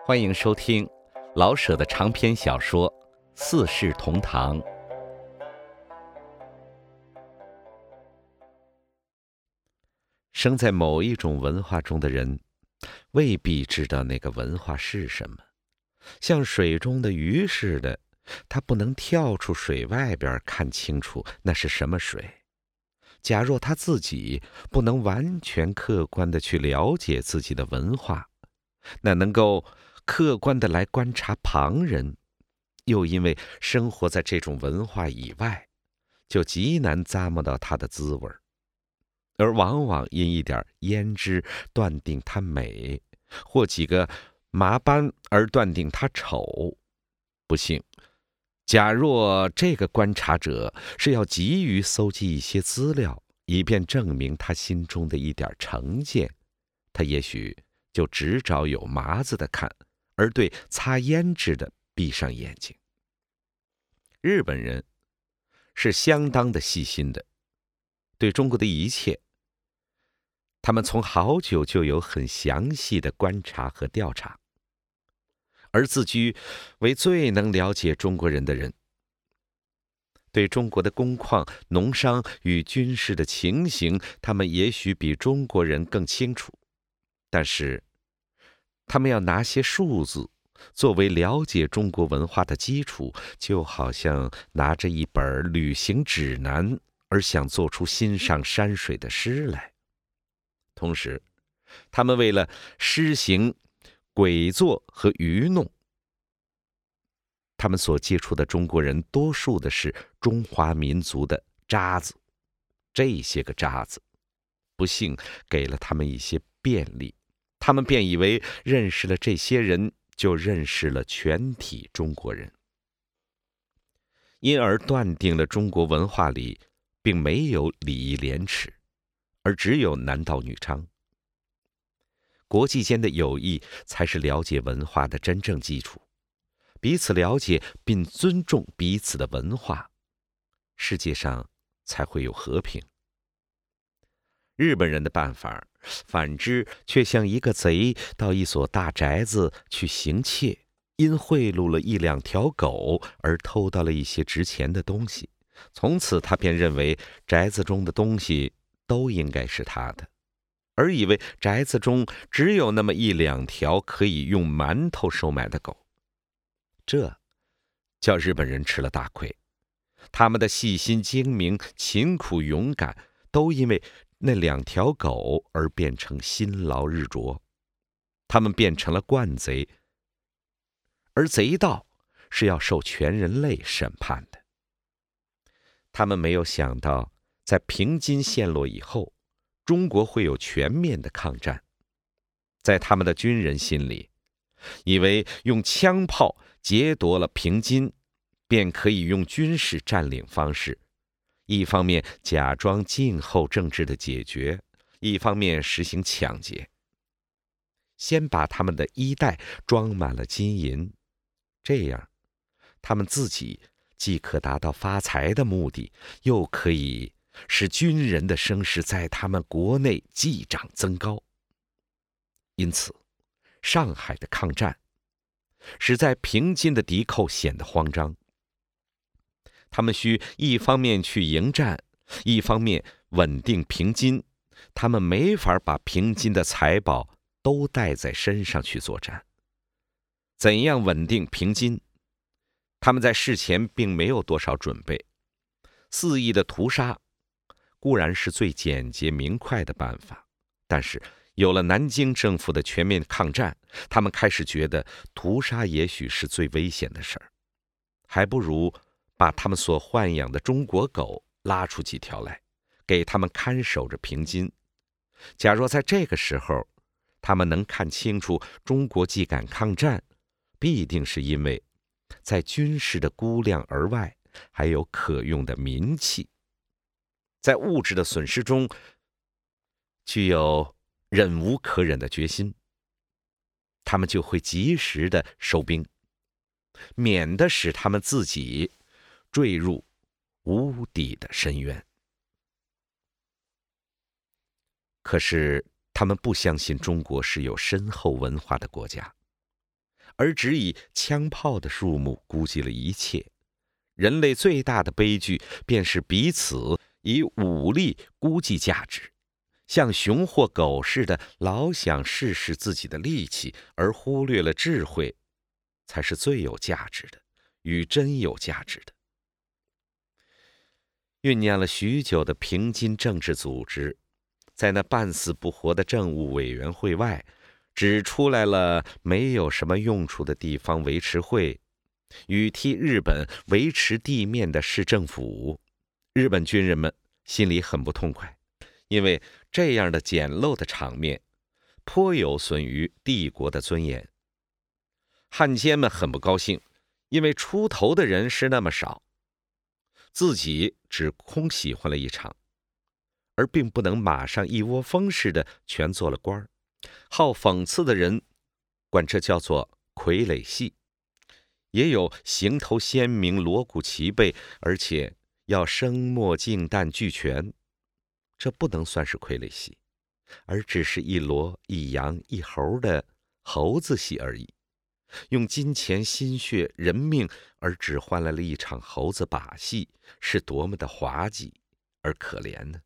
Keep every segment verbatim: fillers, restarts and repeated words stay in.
欢迎收听老舍的长篇小说《四世同堂》。生在某一种文化中的人，未必知道那个文化是什么。像水中的鱼似的，他不能跳出水外边看清楚那是什么水。假若他自己不能完全客观地去了解自己的文化，那能够客观地来观察旁人，又因为生活在这种文化以外，就极难咂摸到它的滋味，而往往因一点胭脂断定它美，或几个麻斑而断定它丑。不幸，假若这个观察者是要急于搜集一些资料，以便证明他心中的一点成见，他也许就只找有麻子的看，而对擦胭脂的闭上眼睛。日本人是相当的细心的，对中国的一切，他们从好久就有很详细的观察和调查，而自居为最能了解中国人的人。对中国的工矿、农商与军事的情形，他们也许比中国人更清楚，但是他们要拿些数字作为了解中国文化的基础，就好像拿着一本旅行指南而想做出欣赏山水的诗来。同时，他们为了施行诡作和愚弄，他们所接触的中国人多数的是中华民族的渣子，这些个渣子不幸给了他们一些便利，他们便以为认识了这些人就认识了全体中国人，因而断定了中国文化里并没有礼义廉耻，而只有男盗女娼。国际间的友谊才是了解文化的真正基础，彼此了解并尊重彼此的文化，世界上才会有和平。日本人的办法，反之却像一个贼到一所大宅子去行窃，因贿赂了一两条狗而偷到了一些值钱的东西，从此他便认为宅子中的东西都应该是他的，而以为宅子中只有那么一两条可以用馒头收买的狗。这叫日本人吃了大亏，他们的细心精明、勤苦勇敢，都因为那两条狗而变成辛劳日灼，他们变成了惯贼，而贼盗是要受全人类审判的。他们没有想到，在平津陷落以后，中国会有全面的抗战。在他们的军人心里，以为用枪炮劫夺了平津，便可以用军事占领方式，一方面假装静候政治的解决，一方面实行抢劫。先把他们的衣袋装满了金银，这样他们自己既可达到发财的目的，又可以使军人的声势在他们国内继涨增高。因此，上海的抗战使在平津的敌寇显得慌张，他们需一方面去迎战，一方面稳定平津，他们没法把平津的财宝都带在身上去作战。怎样稳定平津？他们在事前并没有多少准备，肆意的屠杀固然是最简洁明快的办法，但是有了南京政府的全面抗战，他们开始觉得屠杀也许是最危险的事儿，还不如把他们所豢养的中国狗拉出几条来，给他们看守着平津。假若在这个时候，他们能看清楚中国既敢抗战，必定是因为在军事的估量而外，还有可用的民气，在物质的损失中具有忍无可忍的决心，他们就会及时的收兵，免得使他们自己坠入无底的深渊。可是他们不相信中国是有深厚文化的国家， 而只以枪炮的数目估计了一切。人类最大的悲剧便是彼此以武力估计价值，像熊或狗似的老想试试自己的力气，而忽略了智慧才是最有价值的，与真有价值的。酝酿了许久的平津政治组织，在那半死不活的政务委员会外，只出来了没有什么用处的地方维持会与替日本维持地面的市政府。日本军人们心里很不痛快，因为这样的简陋的场面颇有损于帝国的尊严。汉奸们很不高兴，因为出头的人是那么少，自己只空喜欢了一场，而并不能马上一窝蜂似的全做了官儿。好讽刺的人管这叫做傀儡戏，也有行头鲜明、锣鼓齐备，而且要声墨净淡俱全，这不能算是傀儡戏，而只是一骡一羊一猴的猴子戏而已。用金钱、心血、人命而只换来了一场猴子把戏，是多么的滑稽而可怜呢？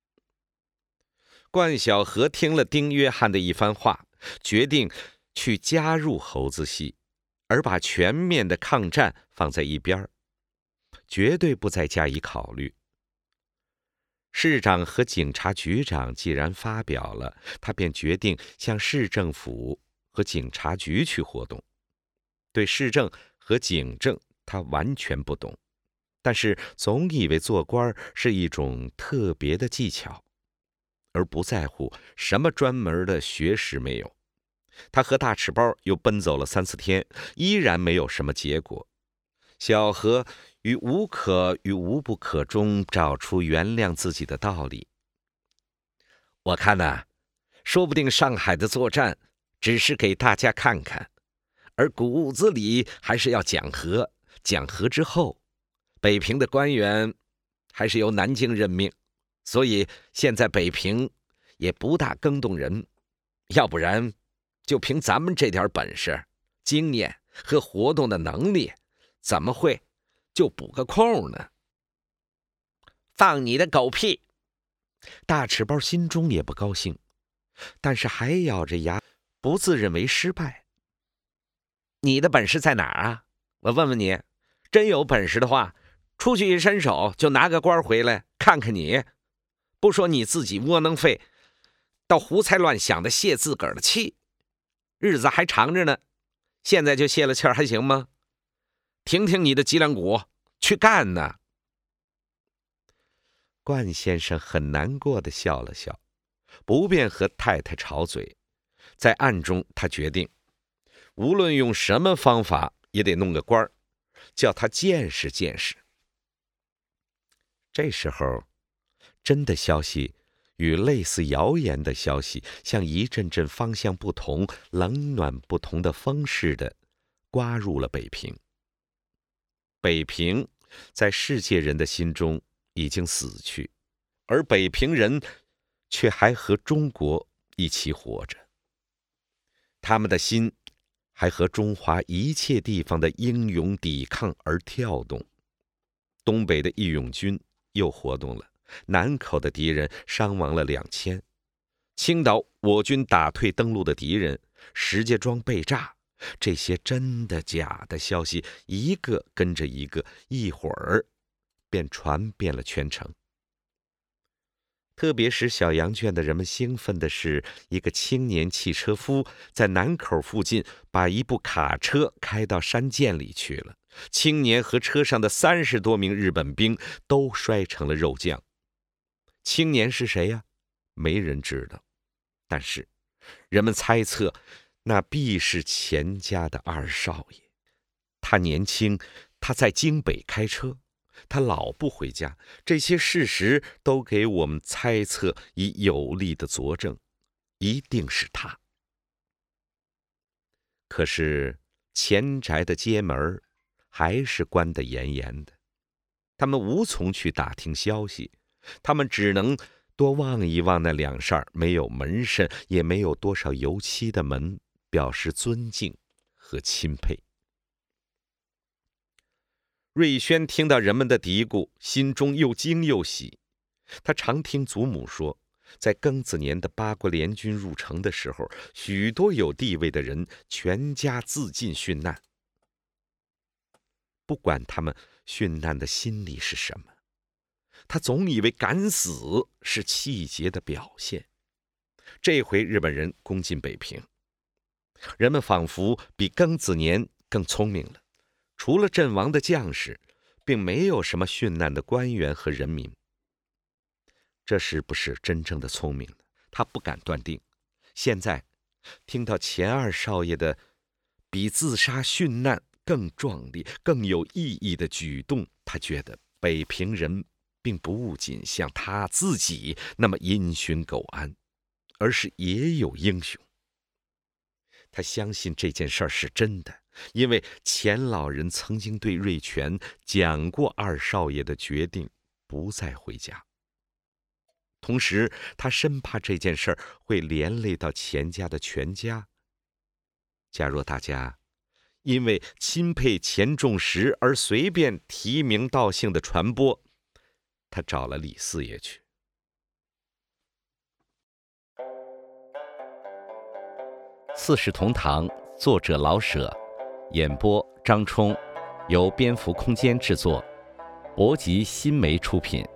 冠晓荷听了丁约翰的一番话，决定去加入猴子戏，而把全面的抗战放在一边，绝对不再加以考虑。市长和警察局长既然发表了，他便决定向市政府和警察局去活动。对市政和警政他完全不懂，但是总以为做官是一种特别的技巧，而不在乎什么专门的学识没有。他和大赤包又奔走了三四天，依然没有什么结果。小何于无可与无不可中找出原谅自己的道理。我看呐、啊，说不定上海的作战只是给大家看看，而骨子里还是要讲和。讲和之后，北平的官员还是由南京任命，所以现在北平也不大更动人。要不然，就凭咱们这点本事、经验和活动的能力，怎么会就补个空呢？放你的狗屁！大赤包心中也不高兴，但是还咬着牙，不自认为失败。你的本事在哪儿啊？我问问你，真有本事的话，出去一伸手就拿个官回来，看看你。不说你自己窝囊废，倒胡猜乱想的泄自个儿的气，日子还长着呢，现在就泄了气儿还行吗？挺挺你的脊梁骨，去干呢！冠先生很难过的笑了笑，不便和太太吵嘴。在暗中，他决定，无论用什么方法，也得弄个官儿，叫他见识见识。这时候，真的消息与类似谣言的消息，像一阵阵方向不同、冷暖不同的风似的，刮入了北平。北平在世界人的心中已经死去，而北平人却还和中国一起活着。他们的心还和中华一切地方的英勇抵抗而跳动。东北的义勇军又活动了，南口的敌人伤亡了两千，青岛我军打退登陆的敌人，石家庄被炸。这些真的假的消息一个跟着一个，一会儿便传遍了全城。特别使小羊圈的人们兴奋的是，一个青年汽车夫在南口附近把一部卡车开到山涧里去了。青年和车上的三十多名日本兵都摔成了肉酱。青年是谁呀？没人知道，但是人们猜测那必是钱家的二少爷。他年轻，他在京北开车，他老不回家，这些事实都给我们猜测以有力的佐证，一定是他。可是钱宅的街门还是关得严严的，他们无从去打听消息，他们只能多望一望那两扇没有门神也没有多少油漆的门，表示尊敬和和钦佩。瑞宣听到人们的嘀咕，心中又惊又喜。他常听祖母说，在庚子年的八国联军入城的时候，许多有地位的人全家自尽殉难。不管他们殉难的心理是什么，他总以为敢死是气节的表现。这回日本人攻进北平，人们仿佛比庚子年更聪明了，除了阵亡的将士，并没有什么殉难的官员和人民。这是不是真正的聪明呢？他不敢断定。现在听到钱二少爷的比自杀殉难更壮丽、更有意义的举动，他觉得北平人并不仅像他自己那么因循苟安，而是也有英雄。他相信这件事儿是真的，因为钱老人曾经对瑞全讲过二少爷的决定不再回家。同时他深怕这件事儿会连累到钱家的全家。假若大家因为钦佩钱仲实而随便提名道姓的传播，他找了李四爷去。 四世同堂，作者老舍，演播张冲，由蝙蝠空间制作，博吉新媒出品。